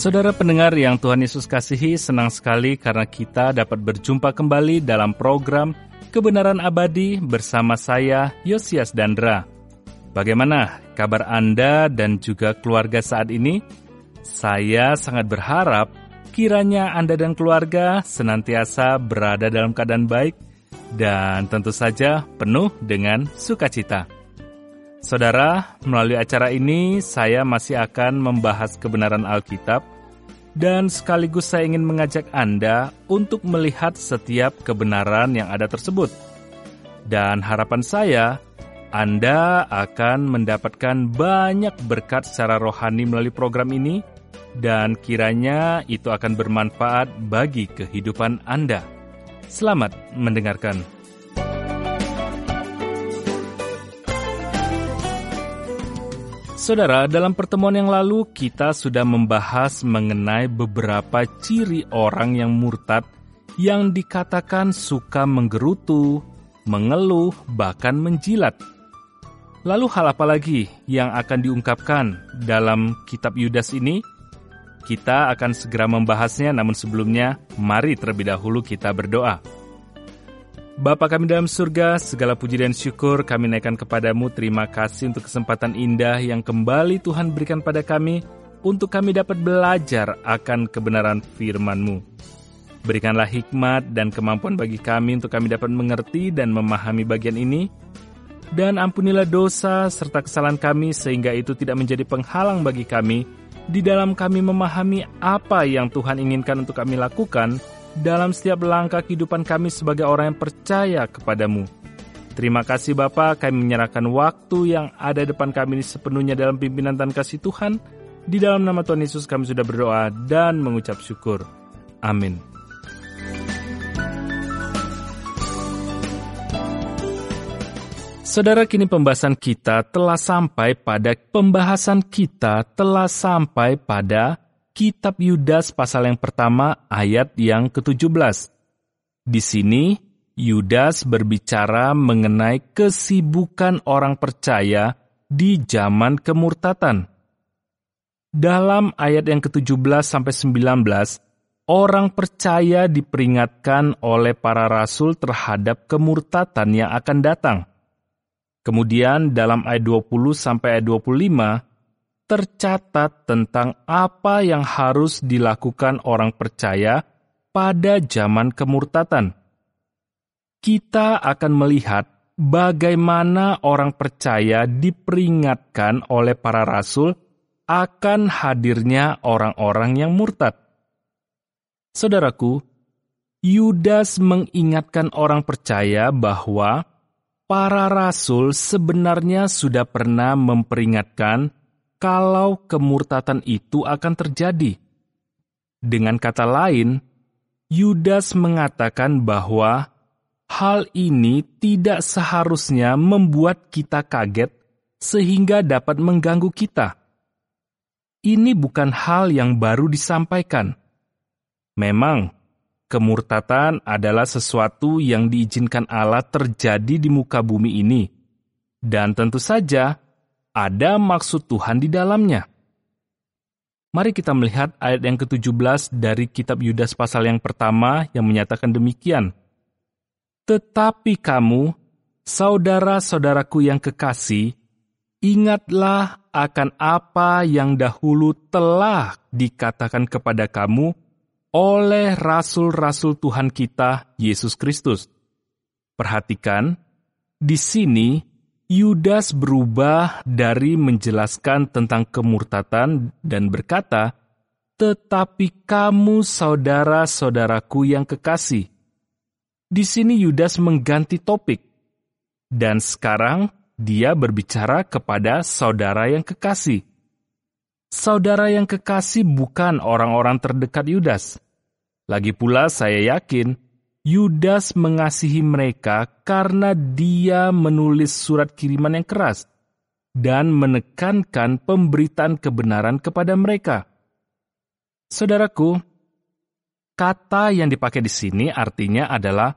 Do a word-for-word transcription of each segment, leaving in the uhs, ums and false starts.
Saudara pendengar yang Tuhan Yesus kasihi, senang sekali karena kita dapat berjumpa kembali dalam program Kebenaran Abadi bersama saya, Yosias Dandra. Bagaimana kabar Anda dan juga keluarga saat ini? Saya sangat berharap kiranya Anda dan keluarga senantiasa berada dalam keadaan baik dan tentu saja penuh dengan sukacita. Saudara, melalui acara ini saya masih akan membahas kebenaran Alkitab dan sekaligus saya ingin mengajak Anda untuk melihat setiap kebenaran yang ada tersebut. Dan harapan saya, Anda akan mendapatkan banyak berkat secara rohani melalui program ini dan kiranya itu akan bermanfaat bagi kehidupan Anda. Selamat mendengarkan. Saudara, dalam pertemuan yang lalu kita sudah membahas mengenai beberapa ciri orang yang murtad yang dikatakan suka menggerutu, mengeluh, bahkan menjilat. Lalu hal apa lagi yang akan diungkapkan dalam kitab Yudas ini? Kita akan segera membahasnya, namun sebelumnya mari terlebih dahulu kita berdoa. Bapa kami dalam surga, segala puji dan syukur kami naikkan kepadamu. Terima kasih untuk kesempatan indah yang kembali Tuhan berikan pada kami untuk kami dapat belajar akan kebenaran firman-Mu. Berikanlah hikmat dan kemampuan bagi kami untuk kami dapat mengerti dan memahami bagian ini. Dan ampunilah dosa serta kesalahan kami sehingga itu tidak menjadi penghalang bagi kami di dalam kami memahami apa yang Tuhan inginkan untuk kami lakukan dalam setiap langkah kehidupan kami sebagai orang yang percaya kepadamu. Terima kasih Bapa, kami menyerahkan waktu yang ada depan kami ini sepenuhnya dalam pimpinan dan kasih Tuhan. Di dalam nama Tuhan Yesus kami sudah berdoa dan mengucap syukur. Amin. Saudara, kini pembahasan kita telah sampai pada pembahasan kita telah sampai pada Kitab Yudas pasal yang pertama ayat yang ketujuh belas. Di sini, Yudas berbicara mengenai kesibukan orang percaya di zaman kemurtatan. Dalam ayat yang ketujuh belas sampai sembilan belas, orang percaya diperingatkan oleh para rasul terhadap kemurtatan yang akan datang. Kemudian dalam ayat dua puluh sampai ayat dua puluh lima, tercatat tentang apa yang harus dilakukan orang percaya pada zaman kemurtatan. Kita akan melihat bagaimana orang percaya diperingatkan oleh para rasul akan hadirnya orang-orang yang murtad. Saudaraku, Yudas mengingatkan orang percaya bahwa para rasul sebenarnya sudah pernah memperingatkan kalau kemurtatan itu akan terjadi. Dengan kata lain, Yudas mengatakan bahwa hal ini tidak seharusnya membuat kita kaget sehingga dapat mengganggu kita. Ini bukan hal yang baru disampaikan. Memang, kemurtatan adalah sesuatu yang diizinkan Allah terjadi di muka bumi ini. Dan tentu saja, ada maksud Tuhan di dalamnya. Mari kita melihat ayat yang ketujuh belas dari kitab Yudas pasal yang pertama yang menyatakan demikian. Tetapi kamu, saudara-saudaraku yang kekasih, ingatlah akan apa yang dahulu telah dikatakan kepada kamu oleh rasul-rasul Tuhan kita, Yesus Kristus. Perhatikan, di sini Yudas berubah dari menjelaskan tentang kemurtatan dan berkata, tetapi kamu saudara-saudaraku yang kekasih. Di sini Yudas mengganti topik, dan sekarang dia berbicara kepada saudara yang kekasih. Saudara yang kekasih bukan orang-orang terdekat Yudas. Lagi pula saya yakin, Yudas mengasihi mereka karena dia menulis surat kiriman yang keras dan menekankan pemberitaan kebenaran kepada mereka. Saudaraku, kata yang dipakai di sini artinya adalah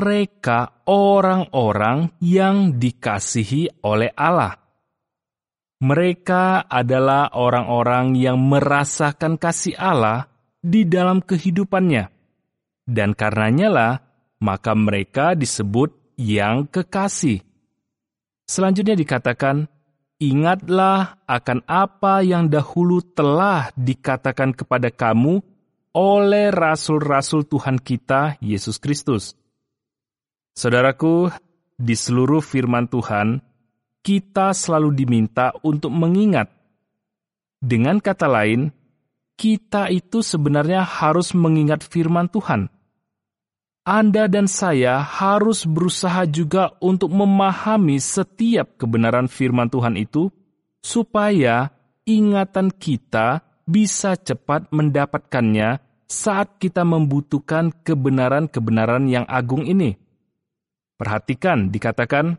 mereka orang-orang yang dikasihi oleh Allah. Mereka adalah orang-orang yang merasakan kasih Allah di dalam kehidupannya. Dan karenanya lah, maka mereka disebut yang kekasih. Selanjutnya dikatakan, ingatlah akan apa yang dahulu telah dikatakan kepada kamu oleh rasul-rasul Tuhan kita, Yesus Kristus. Saudaraku, di seluruh firman Tuhan, kita selalu diminta untuk mengingat. Dengan kata lain, kita itu sebenarnya harus mengingat firman Tuhan. Anda dan saya harus berusaha juga untuk memahami setiap kebenaran firman Tuhan itu, supaya ingatan kita bisa cepat mendapatkannya saat kita membutuhkan kebenaran-kebenaran yang agung ini. Perhatikan, dikatakan,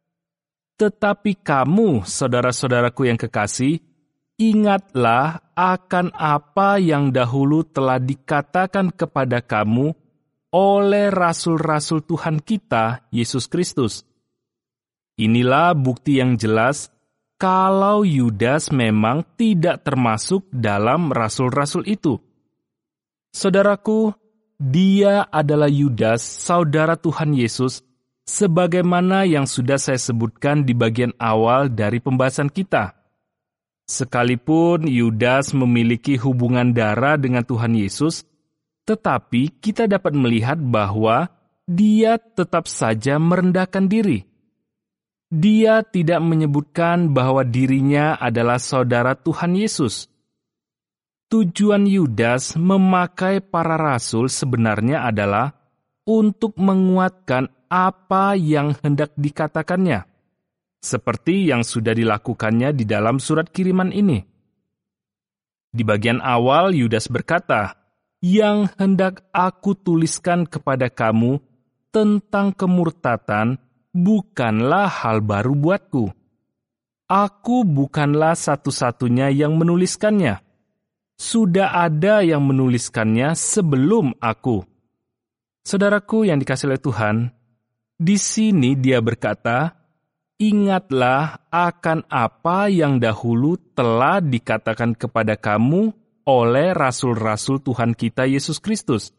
tetapi kamu, saudara-saudaraku yang kekasih, ingatlah akan apa yang dahulu telah dikatakan kepada kamu oleh rasul-rasul Tuhan kita, Yesus Kristus. Inilah bukti yang jelas kalau Yudas memang tidak termasuk dalam rasul-rasul itu. Saudaraku, dia adalah Yudas, saudara Tuhan Yesus, sebagaimana yang sudah saya sebutkan di bagian awal dari pembahasan kita. Sekalipun Yudas memiliki hubungan darah dengan Tuhan Yesus, tetapi kita dapat melihat bahwa dia tetap saja merendahkan diri. Dia tidak menyebutkan bahwa dirinya adalah saudara Tuhan Yesus. Tujuan Yudas memakai para rasul sebenarnya adalah untuk menguatkan apa yang hendak dikatakannya, seperti yang sudah dilakukannya di dalam surat kiriman ini. Di bagian awal, Yudas berkata, yang hendak aku tuliskan kepada kamu tentang kemurtatan bukanlah hal baru buatku. Aku bukanlah satu-satunya yang menuliskannya. Sudah ada yang menuliskannya sebelum aku. Saudaraku yang dikasihi oleh Tuhan, di sini dia berkata, ingatlah akan apa yang dahulu telah dikatakan kepada kamu oleh rasul-rasul Tuhan kita Yesus Kristus.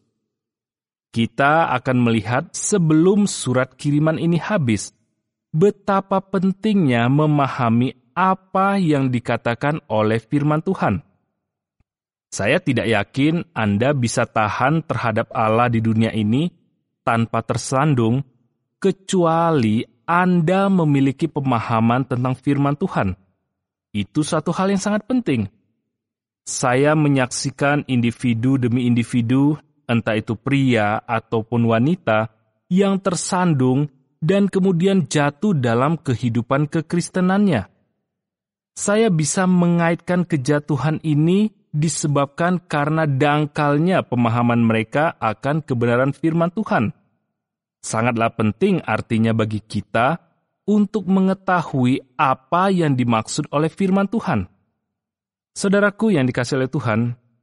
Kita akan melihat sebelum surat kiriman ini habis, betapa pentingnya memahami apa yang dikatakan oleh firman Tuhan. Saya tidak yakin Anda bisa tahan terhadap Allah di dunia ini tanpa tersandung, kecuali Anda memiliki pemahaman tentang firman Tuhan. Itu suatu hal yang sangat penting. Saya menyaksikan individu demi individu, entah itu pria ataupun wanita, yang tersandung dan kemudian jatuh dalam kehidupan kekristenannya. Saya bisa mengaitkan kejatuhan ini disebabkan karena dangkalnya pemahaman mereka akan kebenaran firman Tuhan. Sangatlah penting artinya bagi kita untuk mengetahui apa yang dimaksud oleh firman Tuhan. Saudaraku yang dikasihi oleh Tuhan,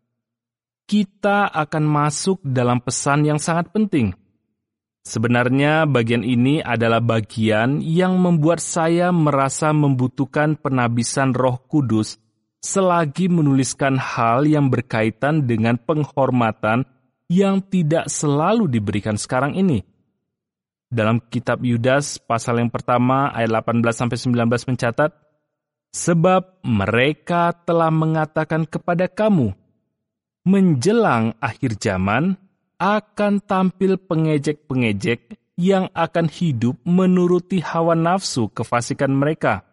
kita akan masuk dalam pesan yang sangat penting. Sebenarnya bagian ini adalah bagian yang membuat saya merasa membutuhkan penabisan Roh Kudus selagi menuliskan hal yang berkaitan dengan penghormatan yang tidak selalu diberikan sekarang ini. Dalam kitab Yudas pasal yang pertama ayat delapan belas sampai sembilan belas mencatat, sebab mereka telah mengatakan kepada kamu, menjelang akhir zaman akan tampil pengejek-pengejek yang akan hidup menuruti hawa nafsu kefasikan mereka.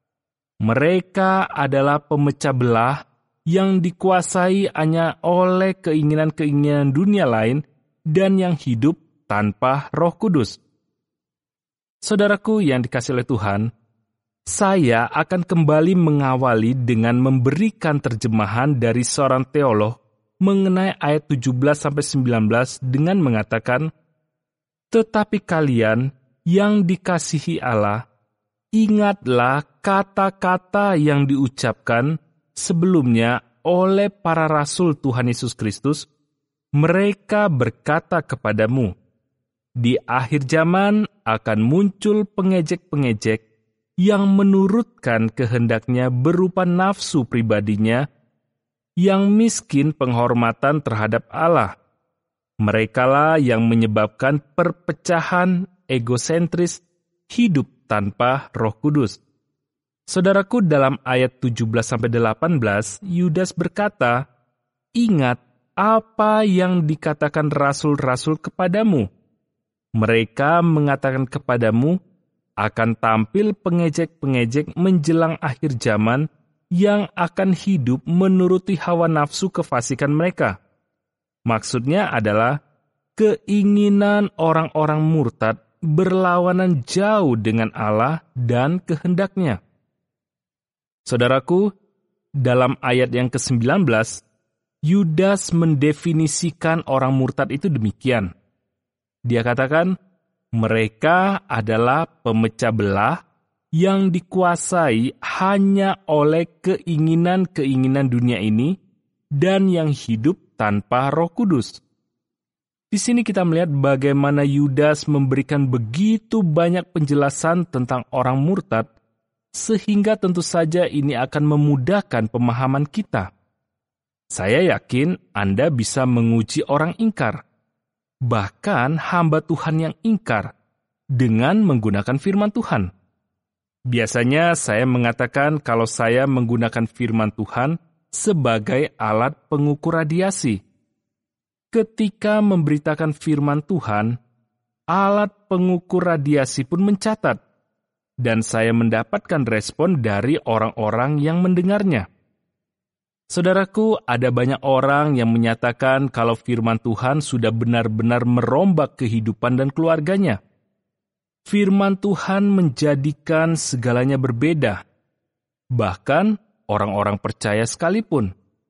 Mereka adalah pemecah belah yang dikuasai hanya oleh keinginan-keinginan dunia lain dan yang hidup tanpa Roh Kudus. Saudaraku yang dikasihi oleh Tuhan, saya akan kembali mengawali dengan memberikan terjemahan dari seorang teolog mengenai ayat tujuh belas sampai sembilan belas dengan mengatakan, tetapi kalian yang dikasihi Allah, ingatlah kata-kata yang diucapkan sebelumnya oleh para rasul Tuhan Yesus Kristus. Mereka berkata kepadamu, di akhir zaman akan muncul pengejek-pengejek yang menurutkan kehendaknya berupa nafsu pribadinya, yang miskin penghormatan terhadap Allah. Merekalah yang menyebabkan perpecahan egosentris hidup tanpa Roh Kudus. Saudaraku, dalam ayat tujuh belas sampai delapan belas, Yudas berkata, "Ingat apa yang dikatakan rasul-rasul kepadamu. Mereka mengatakan kepadamu, akan tampil pengejek-pengejek menjelang akhir zaman yang akan hidup menuruti hawa nafsu kefasikan mereka." Maksudnya adalah keinginan orang-orang murtad berlawanan jauh dengan Allah dan kehendaknya. Saudaraku, dalam ayat yang kesembilan belas, Yudas mendefinisikan orang murtad itu demikian. Dia katakan, mereka adalah pemecah belah yang dikuasai hanya oleh keinginan-keinginan dunia ini dan yang hidup tanpa Roh Kudus. Di sini kita melihat bagaimana Yudas memberikan begitu banyak penjelasan tentang orang murtad, sehingga tentu saja ini akan memudahkan pemahaman kita. Saya yakin Anda bisa menguji orang ingkar, bahkan hamba Tuhan yang ingkar, dengan menggunakan firman Tuhan. Biasanya saya mengatakan kalau saya menggunakan firman Tuhan sebagai alat pengukur radiasi. Ketika memberitakan firman Tuhan, alat pengukur radiasi pun mencatat, dan saya mendapatkan respon dari orang-orang yang mendengarnya. Saudaraku, ada banyak orang yang menyatakan kalau firman Tuhan sudah benar-benar merombak kehidupan dan keluarganya. Firman Tuhan menjadikan segalanya berbeda, bahkan orang-orang percaya sekalipun.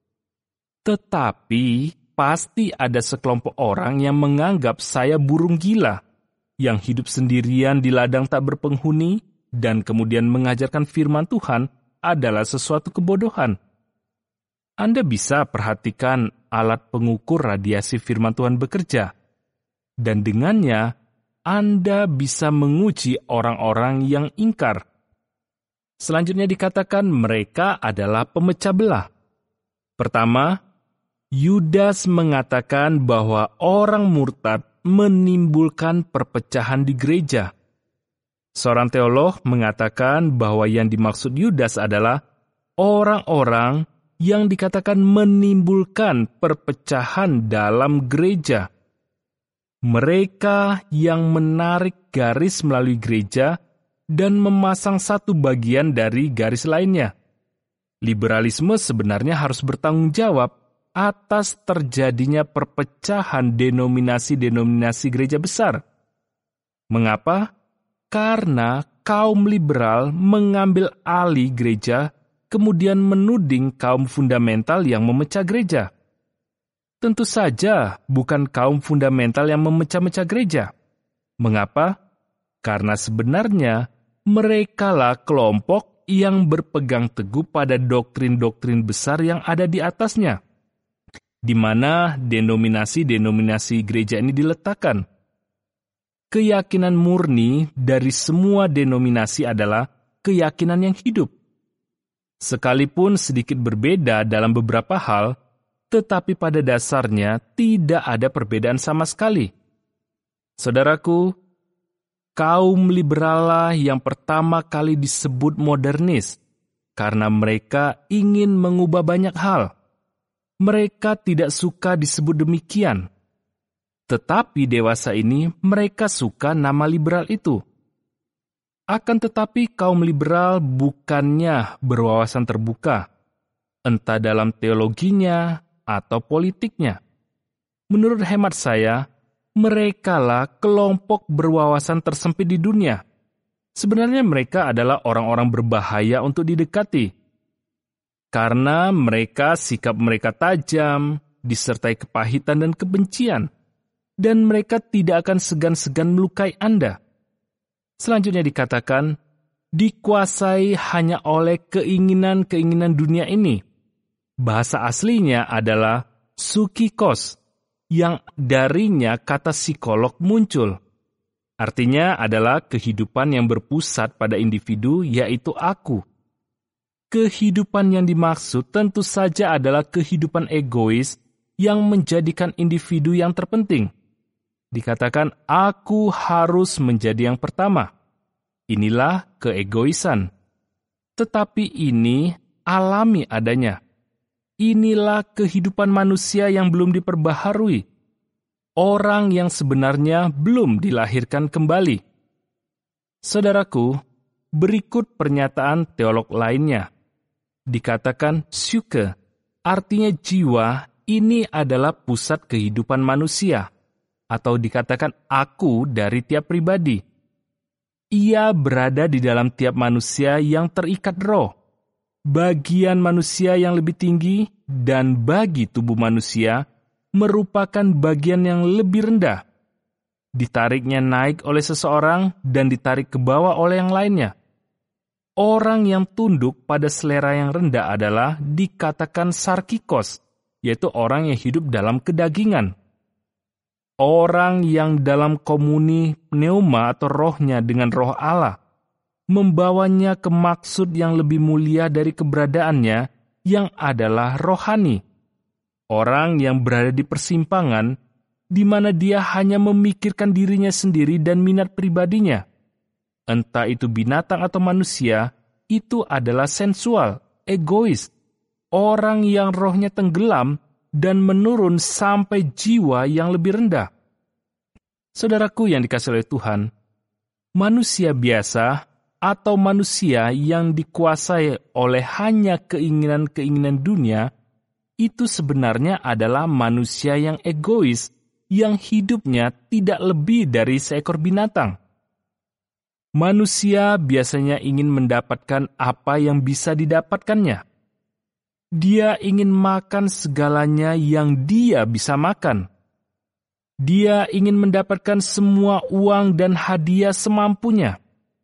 Tetapi pasti ada sekelompok orang yang menganggap saya burung gila, yang hidup sendirian di ladang tak berpenghuni, dan kemudian mengajarkan firman Tuhan adalah sesuatu kebodohan. Anda bisa perhatikan alat pengukur radiasi firman Tuhan bekerja, dan dengannya Anda bisa menguji orang-orang yang ingkar. Selanjutnya dikatakan mereka adalah pemecah belah. Pertama, Yudas mengatakan bahwa orang murtad menimbulkan perpecahan di gereja. Seorang teolog mengatakan bahwa yang dimaksud Yudas adalah orang-orang yang dikatakan menimbulkan perpecahan dalam gereja. Mereka yang menarik garis melalui gereja dan memasang satu bagian dari garis lainnya. Liberalisme sebenarnya harus bertanggung jawab atas terjadinya perpecahan denominasi-denominasi gereja besar. Mengapa? Karena kaum liberal mengambil alih gereja, kemudian menuding kaum fundamental yang memecah gereja. Tentu saja bukan kaum fundamental yang memecah-mecah gereja. Mengapa? Karena sebenarnya merekalah kelompok yang berpegang teguh pada doktrin-doktrin besar yang ada di atasnya, di mana denominasi-denominasi gereja ini diletakkan. Keyakinan murni dari semua denominasi adalah keyakinan yang hidup. Sekalipun sedikit berbeda dalam beberapa hal, tetapi pada dasarnya tidak ada perbedaan sama sekali. Saudaraku, kaum liberal lah yang pertama kali disebut modernis, karena mereka ingin mengubah banyak hal. Mereka tidak suka disebut demikian. Tetapi dewasa ini mereka suka nama liberal itu. Akan tetapi kaum liberal bukannya berwawasan terbuka, entah dalam teologinya atau politiknya. Menurut hemat saya, merekalah kelompok berwawasan tersempit di dunia. Sebenarnya mereka adalah orang-orang berbahaya untuk didekati. Karena mereka sikap mereka tajam, disertai kepahitan dan kebencian. Dan mereka tidak akan segan-segan melukai Anda. Selanjutnya dikatakan, dikuasai hanya oleh keinginan-keinginan dunia ini. Bahasa aslinya adalah sukikos, yang darinya kata psikolog muncul. Artinya adalah kehidupan yang berpusat pada individu, yaitu aku. Kehidupan yang dimaksud tentu saja adalah kehidupan egois yang menjadikan individu yang terpenting. Dikatakan, aku harus menjadi yang pertama. Inilah keegoisan. Tetapi ini alami adanya. Inilah kehidupan manusia yang belum diperbaharui. Orang yang sebenarnya belum dilahirkan kembali. Saudaraku, berikut pernyataan teolog lainnya. Dikatakan psyche, artinya jiwa, ini adalah pusat kehidupan manusia. Atau dikatakan aku dari tiap pribadi. Ia berada di dalam tiap manusia yang terikat roh. Bagian manusia yang lebih tinggi dan bagi tubuh manusia merupakan bagian yang lebih rendah. Ditariknya naik oleh seseorang dan ditarik ke bawah oleh yang lainnya. Orang yang tunduk pada selera yang rendah adalah dikatakan sarkikos, yaitu orang yang hidup dalam kedagingan. Orang yang dalam komuni pneuma atau rohnya dengan roh Allah, membawanya ke maksud yang lebih mulia dari keberadaannya yang adalah rohani. Orang yang berada di persimpangan, di mana dia hanya memikirkan dirinya sendiri dan minat pribadinya. Entah itu binatang atau manusia, itu adalah sensual, egois. Orang yang rohnya tenggelam dan menurun sampai jiwa yang lebih rendah. Saudaraku yang dikasihi oleh Tuhan, manusia biasa atau manusia yang dikuasai oleh hanya keinginan-keinginan dunia, itu sebenarnya adalah manusia yang egois, yang hidupnya tidak lebih dari seekor binatang. Manusia biasanya ingin mendapatkan apa yang bisa didapatkannya. Dia ingin makan segalanya yang dia bisa makan. Dia ingin mendapatkan semua uang dan hadiah semampunya.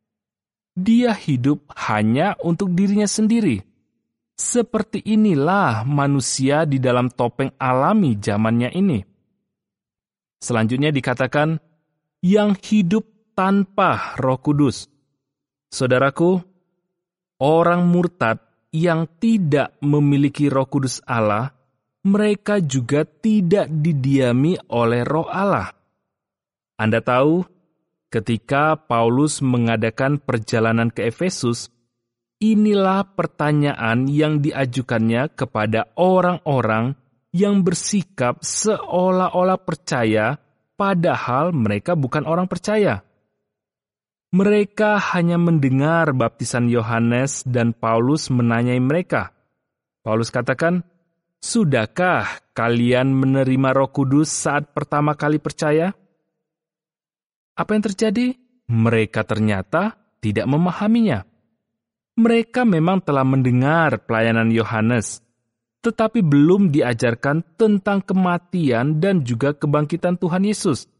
Dia hidup hanya untuk dirinya sendiri. Seperti inilah manusia di dalam topeng alami zamannya ini. Selanjutnya dikatakan, yang hidup tanpa Roh Kudus. Saudaraku, orang murtad yang tidak memiliki Roh Kudus Allah, mereka juga tidak didiami oleh Roh Allah. Anda tahu, ketika Paulus mengadakan perjalanan ke Efesus, inilah pertanyaan yang diajukannya kepada orang-orang yang bersikap seolah-olah percaya, padahal mereka bukan orang percaya. Mereka hanya mendengar baptisan Yohanes dan Paulus menanyai mereka. Paulus katakan, sudahkah kalian menerima Roh Kudus saat pertama kali percaya? Apa yang terjadi? Mereka ternyata tidak memahaminya. Mereka memang telah mendengar pelayanan Yohanes, tetapi belum diajarkan tentang kematian dan juga kebangkitan Tuhan Yesus.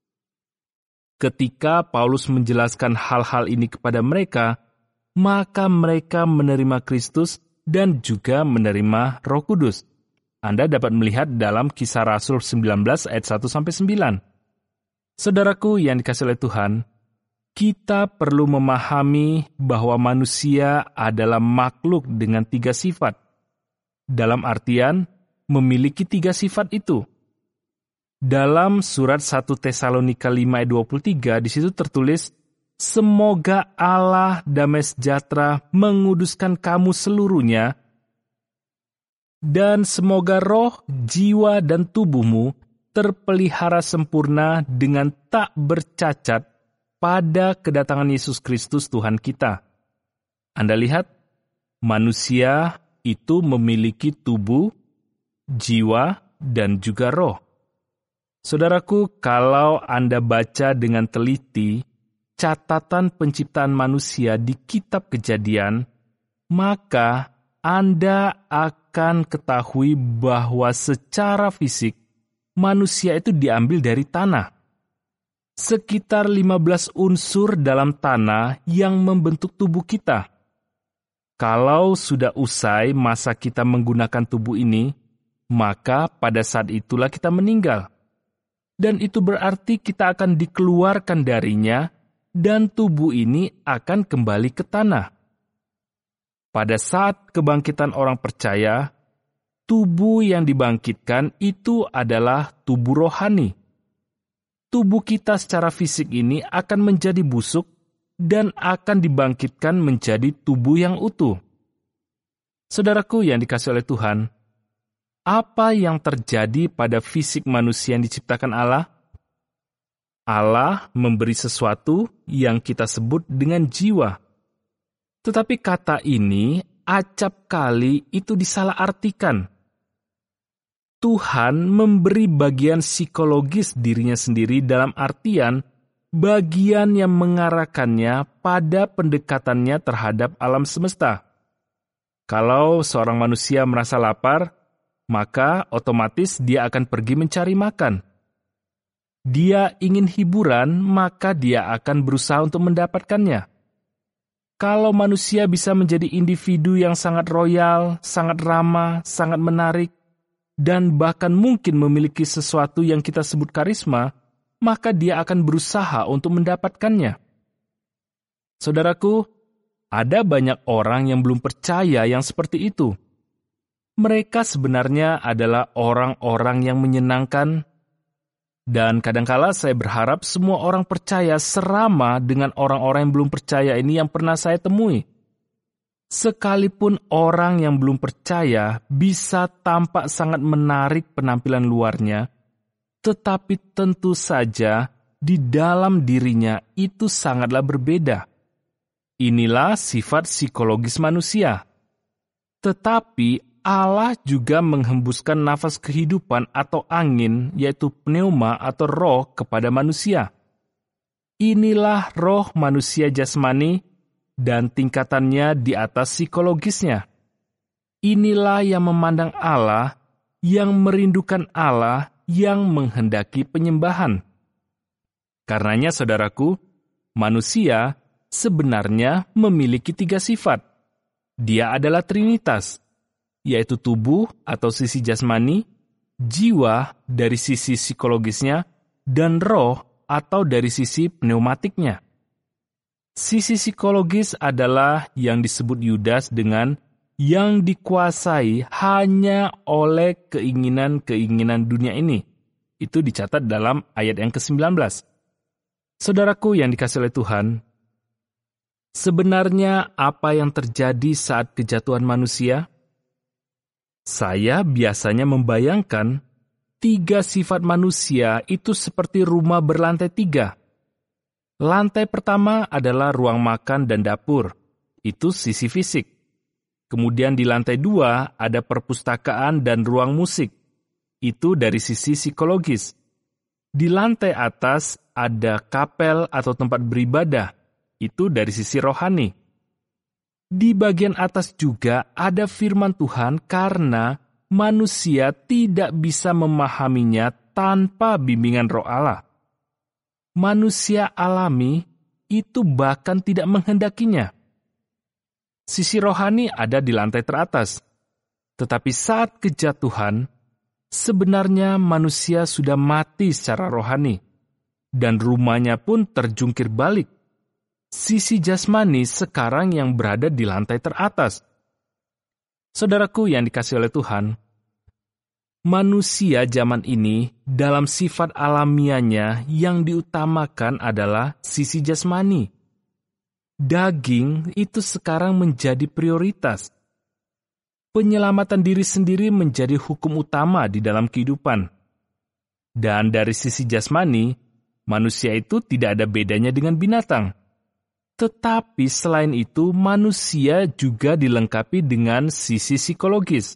Ketika Paulus menjelaskan hal-hal ini kepada mereka, maka mereka menerima Kristus dan juga menerima Roh Kudus. Anda dapat melihat dalam Kisah Rasul sembilan belas ayat satu sampai sembilan. Saudaraku yang dikasihi oleh Tuhan, kita perlu memahami bahwa manusia adalah makhluk dengan tiga sifat. Dalam artian, memiliki tiga sifat itu. Dalam surat satu Tesalonika lima ayat dua puluh tiga, di situ tertulis, semoga Allah damai sejahtera menguduskan kamu seluruhnya, dan semoga roh, jiwa, dan tubuhmu terpelihara sempurna dengan tak bercacat pada kedatangan Yesus Kristus Tuhan kita. Anda lihat, manusia itu memiliki tubuh, jiwa, dan juga roh. Saudaraku, kalau Anda baca dengan teliti catatan penciptaan manusia di kitab Kejadian, maka Anda akan ketahui bahwa secara fisik manusia itu diambil dari tanah. Sekitar lima belas unsur dalam tanah yang membentuk tubuh kita. Kalau sudah usai masa kita menggunakan tubuh ini, maka pada saat itulah kita meninggal. dan itu berarti kita akan dikeluarkan darinya, dan tubuh ini akan kembali ke tanah. Pada saat kebangkitan orang percaya, tubuh yang dibangkitkan itu adalah tubuh rohani. Tubuh kita secara fisik ini akan menjadi busuk dan akan dibangkitkan menjadi tubuh yang utuh. Saudaraku yang dikasihi oleh Tuhan, apa yang terjadi pada fisik manusia yang diciptakan Allah? Allah memberi sesuatu yang kita sebut dengan jiwa. Tetapi kata ini acap kali itu disalahartikan. Tuhan memberi bagian psikologis dirinya sendiri dalam artian bagian yang mengarahkannya pada pendekatannya terhadap alam semesta. Kalau seorang manusia merasa lapar, maka otomatis dia akan pergi mencari makan. Dia ingin hiburan, maka dia akan berusaha untuk mendapatkannya. Kalau manusia bisa menjadi individu yang sangat royal, sangat ramah, sangat menarik, dan bahkan mungkin memiliki sesuatu yang kita sebut karisma, maka dia akan berusaha untuk mendapatkannya. Saudaraku, ada banyak orang yang belum percaya yang seperti itu. Mereka sebenarnya adalah orang-orang yang menyenangkan, dan kadangkala saya berharap semua orang percaya serama dengan orang-orang yang belum percaya ini yang pernah saya temui. Sekalipun orang yang belum percaya bisa tampak sangat menarik penampilan luarnya, tetapi tentu saja di dalam dirinya itu sangatlah berbeda. Inilah sifat psikologis manusia. Tetapi Allah juga menghembuskan nafas kehidupan atau angin, yaitu pneuma atau roh kepada manusia. Inilah roh manusia jasmani, dan tingkatannya di atas psikologisnya. Inilah yang memandang Allah, yang merindukan Allah, yang menghendaki penyembahan. Karenanya, saudaraku, manusia sebenarnya memiliki tiga sifat. Dia adalah trinitas, yaitu tubuh atau sisi jasmani, jiwa dari sisi psikologisnya, dan roh atau dari sisi pneumatiknya. Sisi psikologis adalah yang disebut Yudas dengan yang dikuasai hanya oleh keinginan-keinginan dunia ini. Itu dicatat dalam ayat yang kesembilan belas. Saudaraku yang dikasihi oleh Tuhan, sebenarnya apa yang terjadi saat kejatuhan manusia? Saya biasanya membayangkan tiga sifat manusia itu seperti rumah berlantai tiga. Lantai pertama adalah ruang makan dan dapur. Itu sisi fisik. Kemudian di lantai dua ada perpustakaan dan ruang musik. Itu dari sisi psikologis. Di lantai atas ada kapel atau tempat beribadah. Itu dari sisi rohani. Di bagian atas juga ada firman Tuhan karena manusia tidak bisa memahaminya tanpa bimbingan Roh Allah. Manusia alami itu bahkan tidak menghendakinya. Sisi rohani ada di lantai teratas. Tetapi saat kejatuhan, sebenarnya manusia sudah mati secara rohani. Dan rumahnya pun terjungkir balik. Sisi jasmani sekarang yang berada di lantai teratas. Saudaraku yang dikasihi oleh Tuhan, manusia zaman ini dalam sifat alamiahnya yang diutamakan adalah sisi jasmani. Daging itu sekarang menjadi prioritas. Penyelamatan diri sendiri menjadi hukum utama di dalam kehidupan. Dan dari sisi jasmani, manusia itu tidak ada bedanya dengan binatang. Tetapi selain itu, manusia juga dilengkapi dengan sisi psikologis.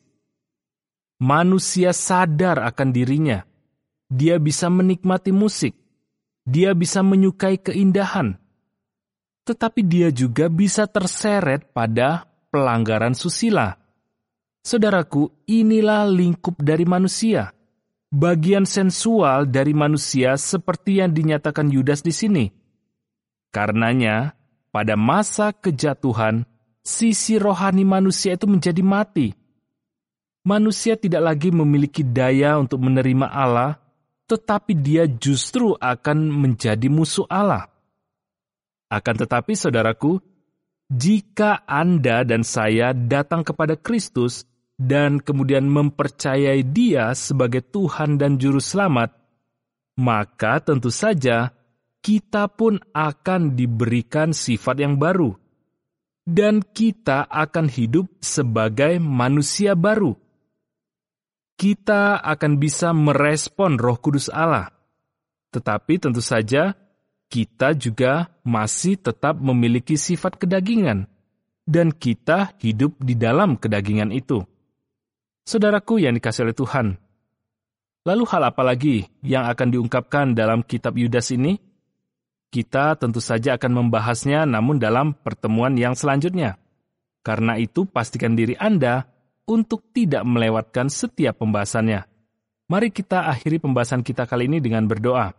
Manusia sadar akan dirinya. Dia bisa menikmati musik. Dia bisa menyukai keindahan. Tetapi dia juga bisa terseret pada pelanggaran susila. Saudaraku, inilah lingkup dari manusia. Bagian sensual dari manusia seperti yang dinyatakan Yudas di sini. Karenanya, pada masa kejatuhan, sisi rohani manusia itu menjadi mati. Manusia tidak lagi memiliki daya untuk menerima Allah, tetapi dia justru akan menjadi musuh Allah. Akan tetapi, saudaraku, jika Anda dan saya datang kepada Kristus dan kemudian mempercayai Dia sebagai Tuhan dan Juru Selamat, maka tentu saja kita pun akan diberikan sifat yang baru, dan kita akan hidup sebagai manusia baru. Kita akan bisa merespon Roh Kudus Allah, tetapi tentu saja kita juga masih tetap memiliki sifat kedagingan, dan kita hidup di dalam kedagingan itu. Saudaraku yang dikasihi oleh Tuhan, lalu hal apa lagi yang akan diungkapkan dalam kitab Yudas ini? Kita tentu saja akan membahasnya namun dalam pertemuan yang selanjutnya. Karena itu pastikan diri Anda untuk tidak melewatkan setiap pembahasannya. Mari kita akhiri pembahasan kita kali ini dengan berdoa.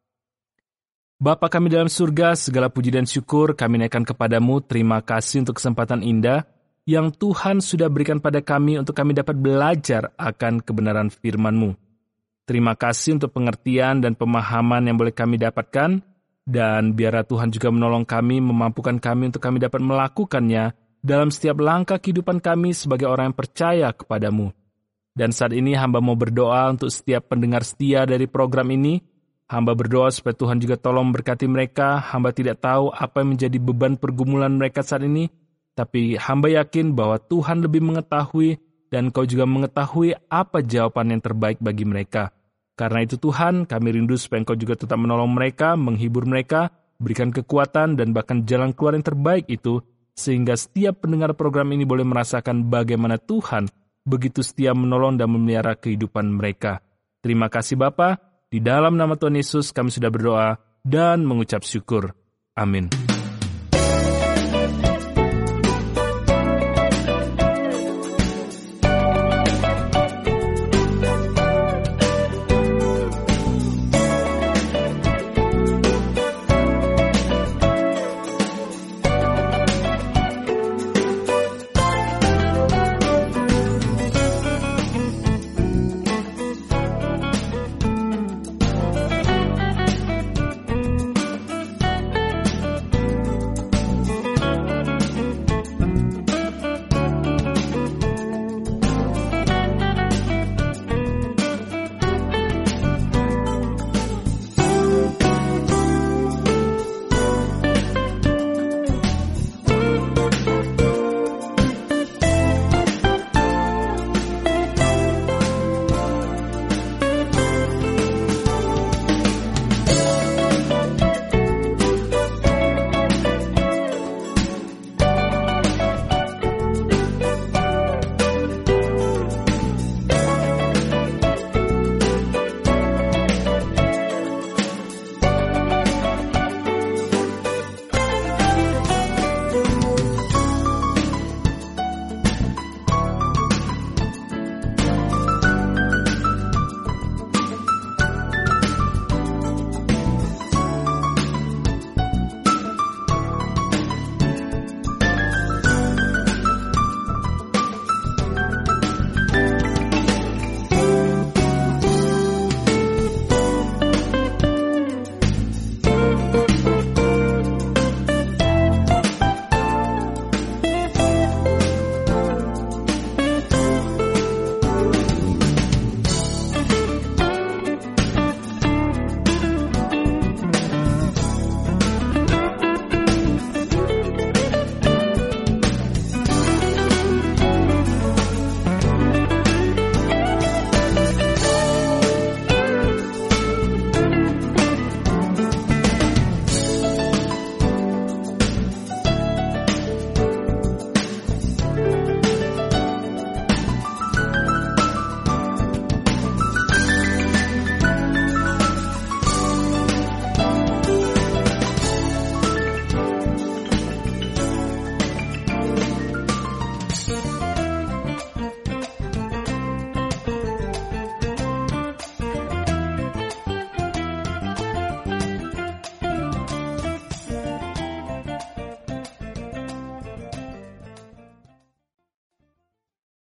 Bapa kami dalam surga, segala puji dan syukur kami naikkan kepadamu. Terima kasih untuk kesempatan indah yang Tuhan sudah berikan pada kami untuk kami dapat belajar akan kebenaran firman-Mu. Terima kasih untuk pengertian dan pemahaman yang boleh kami dapatkan, dan biarlah Tuhan juga menolong kami, memampukan kami untuk kami dapat melakukannya dalam setiap langkah kehidupan kami sebagai orang yang percaya kepadamu. Dan saat ini hamba mau berdoa untuk setiap pendengar setia dari program ini. Hamba berdoa supaya Tuhan juga tolong berkati mereka. Hamba tidak tahu apa yang menjadi beban pergumulan mereka saat ini, tapi hamba yakin bahwa Tuhan lebih mengetahui dan Kau juga mengetahui apa jawaban yang terbaik bagi mereka. Karena itu Tuhan, kami rindu supaya Engkau juga tetap menolong mereka, menghibur mereka, berikan kekuatan dan bahkan jalan keluar yang terbaik itu, sehingga setiap pendengar program ini boleh merasakan bagaimana Tuhan begitu setia menolong dan memelihara kehidupan mereka. Terima kasih Bapa. Di dalam nama Tuhan Yesus kami sudah berdoa dan mengucap syukur. Amin.